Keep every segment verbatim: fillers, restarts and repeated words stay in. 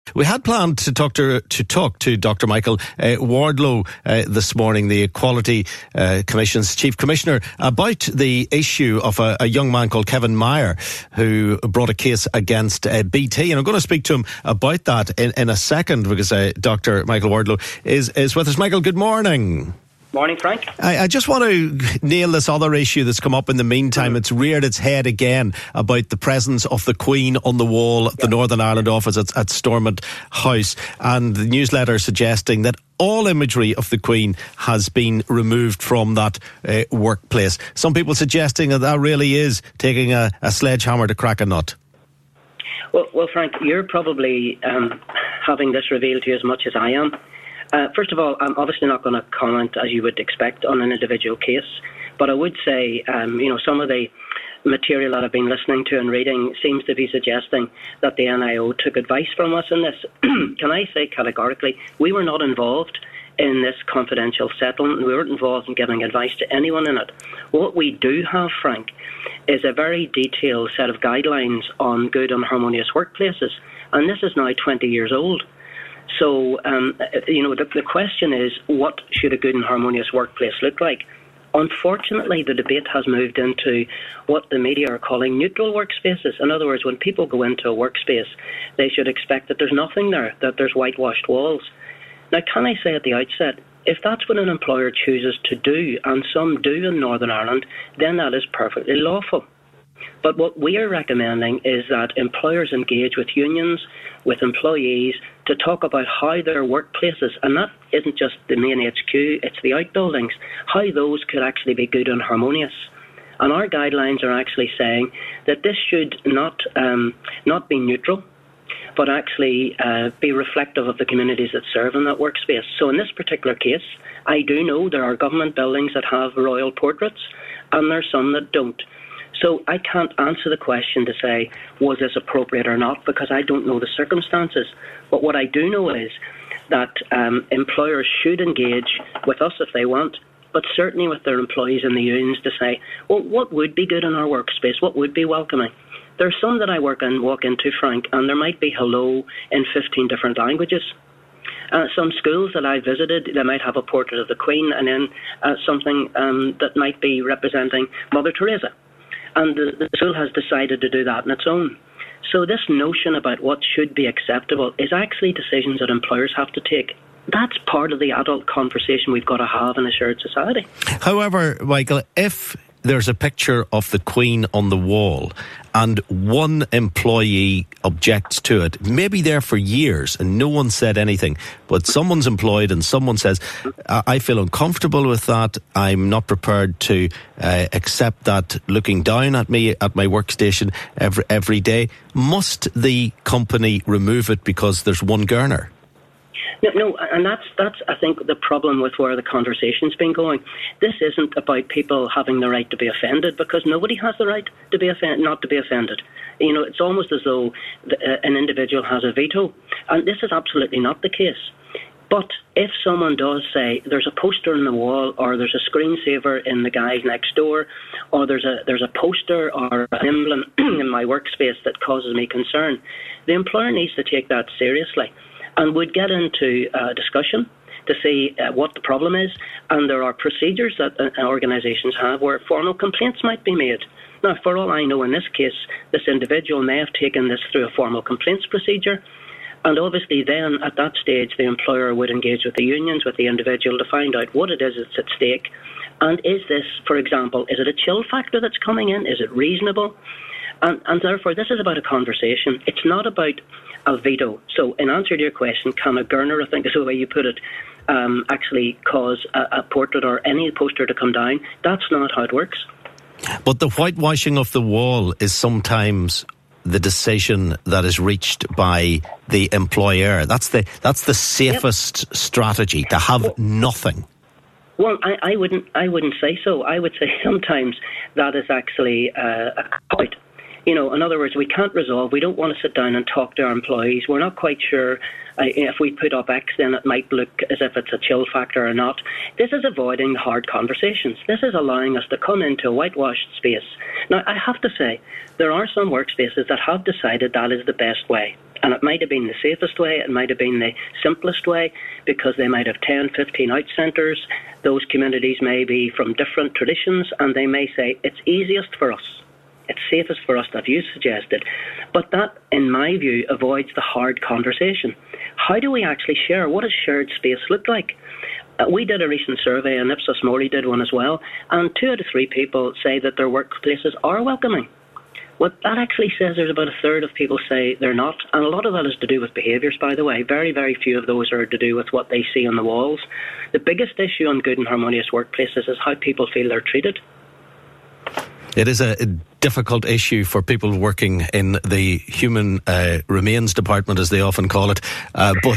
We had planned to talk to to talk to Doctor Michael uh, Wardlow uh, this morning, the Equality uh, Commission's Chief Commissioner, about the issue of a, a young man called Kevin Meyer who brought a case against uh, B T. And I'm going to speak to him about that in, in a second because uh, Doctor Michael Wardlow is, is with us. Michael, good morning. Morning, Frank. I, I just want to nail this other issue that's come up in the meantime. It's reared its head again about the presence of the Queen on the wall at the yeah. Northern Ireland office at, at Stormont House, and the newsletter suggesting that all imagery of the Queen has been removed from that uh, workplace. Some people suggesting that that really is taking a, a sledgehammer to crack a nut. Well, well Frank, you're probably um, having this revealed to you as much as I am. Uh, first of all, I'm obviously not going to comment, as you would expect, on an individual case, but I would say, um, you know, some of the material that I've been listening to and reading seems to be suggesting that the N I O took advice from us in this. Can I say categorically, we were not involved in this confidential settlement. We weren't involved in giving advice to anyone in it. What we do have, Frank, is a very detailed set of guidelines on good and harmonious workplaces, and this is now twenty years old. So, um, you know, the, the question is, what should a good and harmonious workplace look like? Unfortunately, the debate has moved into what the media are calling neutral workspaces. In other words, when people go into a workspace, they should expect that there's nothing there, that there's whitewashed walls. Now, can I say at the outset, if that's what an employer chooses to do, and some do in Northern Ireland, then that is perfectly lawful. But what we are recommending is that employers engage with unions, with employees, to talk about how their workplaces, and that isn't just the main H Q, it's the outbuildings, how those could actually be good and harmonious. And our guidelines are actually saying that this should not um, not be neutral, but actually uh, be reflective of the communities that serve in that workspace. So in this particular case, I do know there are government buildings that have royal portraits, and there are some that don't. So I can't answer the question to say, was this appropriate or not, because I don't know the circumstances. But what I do know is that um, employers should engage with us if they want, but certainly with their employees in the unions to say, well, what would be good in our workspace? What would be welcoming? There are some that I work in, walk into, Frank, and there might be hello in fifteen different languages. Uh, some schools that I visited, they might have a portrait of the Queen and then uh, something um, that might be representing Mother Teresa. And the, the school has decided to do that on its own. So this notion about what should be acceptable is actually decisions that employers have to take. That's part of the adult conversation we've got to have in a shared society. However, Michael, if there's a picture of the Queen on the wall and one employee objects to it, maybe there for years and no one said anything, but someone's employed and someone says, I feel uncomfortable with that, I'm not prepared to uh, accept that looking down at me at my workstation every, every day, must the company remove it because there's one Gurner? No, no, and that's, that's, I think, the problem with where the conversation's been going. This isn't about people having the right to be offended, because nobody has the right to be offend- not to be offended. You know, it's almost as though the, uh, an individual has a veto, and this is absolutely not the case. But if someone does say there's a poster on the wall, or there's a screensaver in the guys next door, or there's a there's a poster or an emblem in my workspace that causes me concern, the employer needs to take that seriously and would get into a discussion to see uh, what the problem is. And there are procedures that uh, organisations have where formal complaints might be made. Now, for all I know, in this case, this individual may have taken this through a formal complaints procedure. And obviously then, at that stage, the employer would engage with the unions, with the individual, to find out what it is that's at stake. And is this, for example, is it a chill factor that's coming in? Is it reasonable? And, and therefore, this is about a conversation. It's not about a veto. So in answer to your question, can a Gurner, I think is the way you put it, um, actually cause a, a portrait or any poster to come down? That's not how it works. But the whitewashing of the wall is sometimes the decision that is reached by the employer. That's the that's the safest yep. strategy, to have well, nothing. Well, I, I wouldn't I wouldn't say so. I would say sometimes that is actually uh, a point. You know, in other words, we can't resolve. We don't want to sit down and talk to our employees. We're not quite sure uh, if we put up X, then it might look as if it's a chill factor or not. This is avoiding hard conversations. This is allowing us to come into a whitewashed space. Now, I have to say, there are some workspaces that have decided that is the best way. And it might have been the safest way, it might have been the simplest way, because they might have ten, fifteen out centres. Those communities may be from different traditions, and they may say, it's easiest for us, it's safest for us, that you suggested. But that, in my view, avoids the hard conversation. How do we actually share? What does shared space look like? Uh, we did a recent survey, and Ipsos Mori did one as well, and two out of three people say that their workplaces are welcoming. What that actually says, there's about a third of people say they're not, and a lot of that is to do with behaviours, by the way. Very, very few of those are to do with what they see on the walls. The biggest issue on good and harmonious workplaces is how people feel they're treated. It is a difficult issue for people working in the human uh, remains department, as they often call it. Uh, but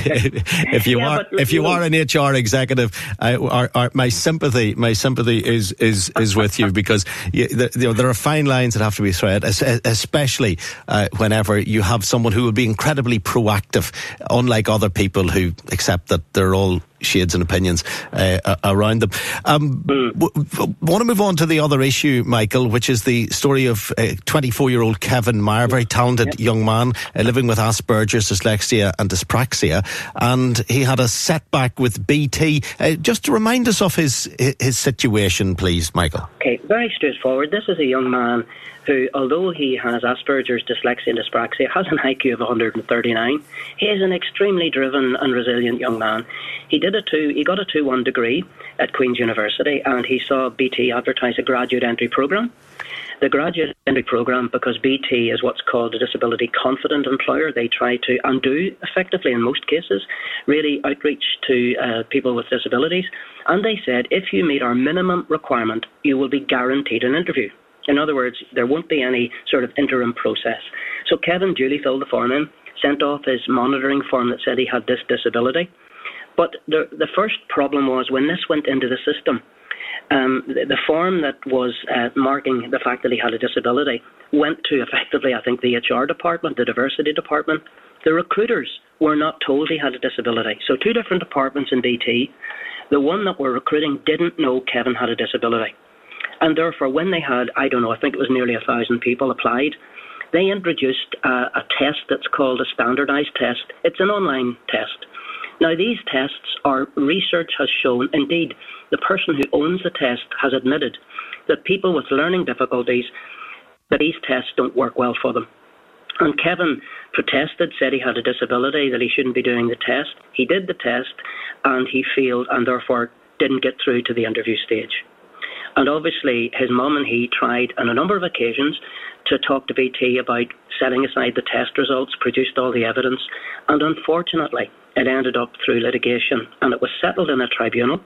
if you yeah, are but, if you, you are an H R executive, uh, our, our, my sympathy my sympathy is is is with you, because you, the, you know, there are fine lines that have to be threaded, especially uh, whenever you have someone who will be incredibly proactive, unlike other people who accept that they're all shades and opinions uh, around them. Um, mm. w- w- want to move on to the other issue, Michael, which is the story of uh, twenty-four-year-old Kevin Meyer, very talented yep. young man uh, living with Asperger's, dyslexia and dyspraxia, and he had a setback with B T. Uh, just to remind us of his his situation, please, Michael. Okay, very straightforward. This is a young man who, although he has Asperger's, dyslexia and dyspraxia, has an I Q of one hundred thirty-nine. He is an extremely driven and resilient young man. He did a two, he got a two one degree at Queen's University, and he saw B T advertise a graduate entry programme. The graduate entry programme, because B T is what's called a disability confident employer, they try to, and do effectively in most cases, really outreach to uh, people with disabilities. And they said, if you meet our minimum requirement, you will be guaranteed an interview. In other words, there won't be any sort of interim process. So Kevin duly filled the form in, sent off his monitoring form that said he had this disability. But the, the first problem was when this went into the system, um, the, the form that was uh, marking the fact that he had a disability went to effectively, I think, the H R department, the diversity department. The recruiters were not told he had a disability. So two different departments in B T. The one that were recruiting didn't know Kevin had a disability. And therefore, when they had, I don't know, I think it was nearly a thousand people applied, they introduced a, a test that's called a standardised test. It's an online test. Now, these tests are, research has shown, indeed, the person who owns the test has admitted that people with learning difficulties, that these tests don't work well for them. And Kevin protested, said he had a disability, that he shouldn't be doing the test. He did the test, and he failed, and therefore didn't get through to the interview stage. And obviously, his mum and he tried on a number of occasions to talk to B T about setting aside the test results, produced all the evidence, and unfortunately, it ended up through litigation, and it was settled in a tribunal.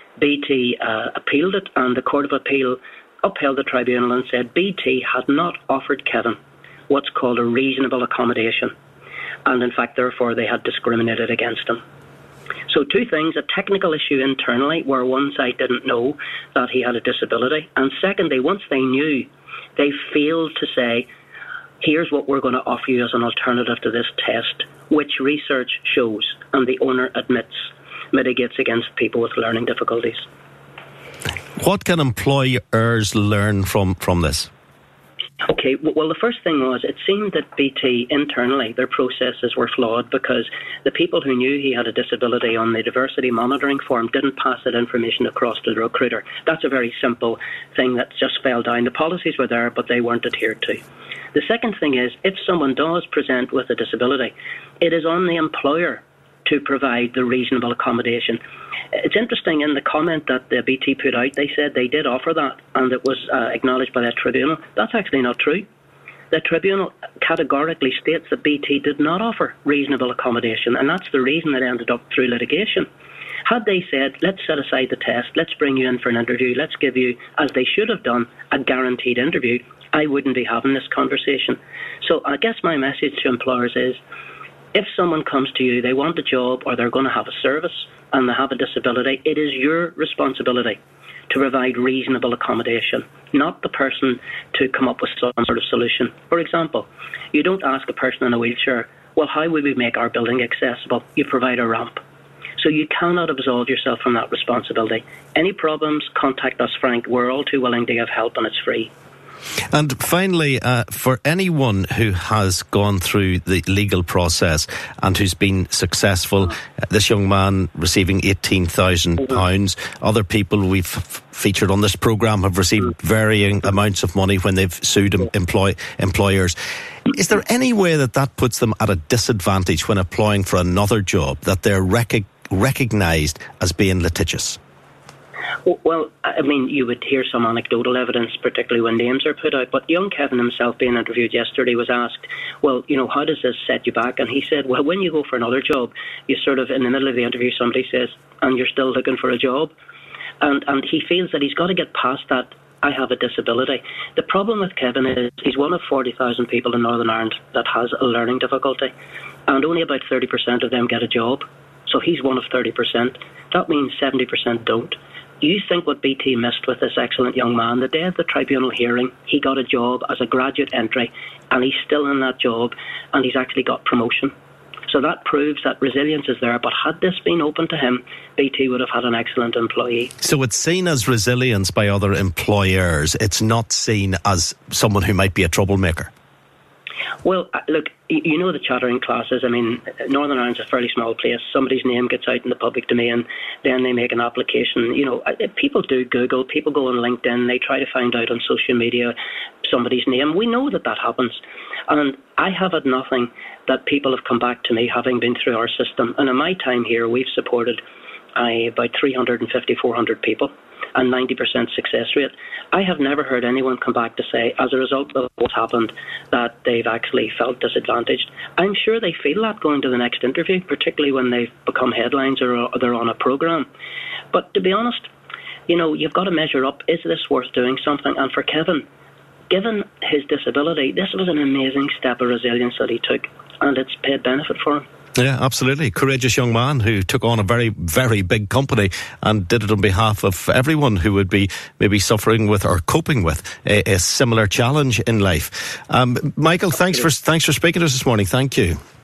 B T uh, appealed it, and the Court of Appeal upheld the tribunal and said B T had not offered Kevin what's called a reasonable accommodation, and in fact, therefore, they had discriminated against him. So two things, a technical issue internally where one side didn't know that he had a disability, and secondly, once they knew, they failed to say, here's what we're going to offer you as an alternative to this test, which research shows, and the owner admits, mitigates against people with learning difficulties. What can employers learn from, from this? Okay, well, the first thing was it seemed that B T internally, their processes were flawed because the people who knew he had a disability on the diversity monitoring form didn't pass that information across to the recruiter. That's a very simple thing that just fell down. The policies were there, but they weren't adhered to. The second thing is, if someone does present with a disability, it is on the employer to provide the reasonable accommodation. It's interesting, in the comment that the B T put out, they said they did offer that and it was uh, acknowledged by that tribunal. That's actually not true. The tribunal categorically states that B T did not offer reasonable accommodation, and that's the reason it ended up through litigation. Had they said, let's set aside the test, let's bring you in for an interview, let's give you, as they should have done, a guaranteed interview, I wouldn't be having this conversation. So I guess my message to employers is, if someone comes to you, they want a job or they're going to have a service and they have a disability, it is your responsibility to provide reasonable accommodation, not the person to come up with some sort of solution. For example, you don't ask a person in a wheelchair, well, how would we make our building accessible? You provide a ramp. So you cannot absolve yourself from that responsibility. Any problems, contact us, Frank. We're all too willing to give help, and it's free. And finally, uh, for anyone who has gone through the legal process and who's been successful, uh, this young man receiving eighteen thousand pounds, other people we've f- featured on this programme have received varying amounts of money when they've sued em- employ- employers. Is there any way that that puts them at a disadvantage when applying for another job, that they're rec- recognised as being litigious? Well, I mean, you would hear some anecdotal evidence, particularly when names are put out, but young Kevin himself, being interviewed yesterday, was asked, well, you know, how does this set you back? And he said, well, when you go for another job, you sort of, in the middle of the interview, somebody says, and you're still looking for a job. And, and he feels that he's got to get past that, I have a disability. The problem with Kevin is he's one of forty thousand people in Northern Ireland that has a learning difficulty, and only about thirty percent of them get a job. So he's one of thirty percent. That means seventy percent don't. You think what B T missed with this excellent young man? The day of the tribunal hearing, he got a job as a graduate entry, and he's still in that job, and he's actually got promotion. So that proves that resilience is there. But had this been open to him, B T would have had an excellent employee. So it's seen as resilience by other employers. It's not seen as someone who might be a troublemaker. Well, look, you know the chattering classes. I mean, Northern Ireland's a fairly small place. Somebody's name gets out in the public domain, then they make an application. You know, people do Google, people go on LinkedIn, they try to find out on social media somebody's name. We know that that happens. And I have had nothing that people have come back to me having been through our system. And in my time here, we've supported uh, about three hundred fifty, four hundred people, and ninety percent success rate. I have never heard anyone come back to say, as a result of what's happened, that they've actually felt disadvantaged. I'm sure they feel that going to the next interview, particularly when they've become headlines or they're on a programme. But to be honest, you know, you've got to measure up. Is this worth doing something? And for Kevin, given his disability, this was an amazing step of resilience that he took, and it's paid benefit for him. Yeah, absolutely. Courageous young man who took on a very, very big company and did it on behalf of everyone who would be maybe suffering with or coping with a, a similar challenge in life. Um, Michael, thanks for thanks for speaking to us this morning. Thank you.